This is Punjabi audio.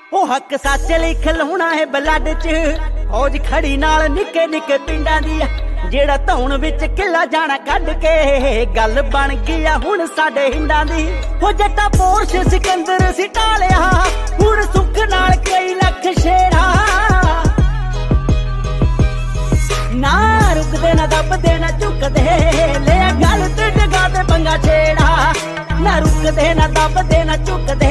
ਉਹ ਹੱਕ ਸੱਚ ਲਈ ਖਲਾਉਣਾ ਹੈ ਬਲੱਡ 'ਚ ਫੌਜ ਖੜੀ ਨਾਲ ਨਿੱਕੇ ਨਿੱਕੇ ਪਿੰਡਾਂ ਦੀ ਜਿਹੜਾ ਧੌਣ ਵਿੱਚ ਕਿਲਾ ਜਾਣਾ ਕੱਢ ਕੇ ਗੱਲ ਬਣ ਗਈ ਆ ਹੁਣ ਸਾਡੇ ਹਿੰਡਾਂ ਦੀ। ਉਹ ਜੱਟਾ ਪੋਰਸ਼ ਸਿਕੰਦਰ ਸੀ ਟਾਲਿਆ ਹੁਣ ਸੁੱਖ ਨਾਲ ਕਈ ਲੱਖ ਸ਼ੇਰਾ ਨਾ ਰੁਕਦੇ ਨਾ ਦੱਬਦੇ ਨਾ ਝੁਕਦੇ ਲੈ ਗੱਲ ਤੇ ਜਗਾ ਤੇ ਪੰਗਾ ਛੇੜਾ ਨਾ ਰੁਕਦੇ ਨਾ ਦੱਬਦੇ ਨਾ ਝੁਕਦੇ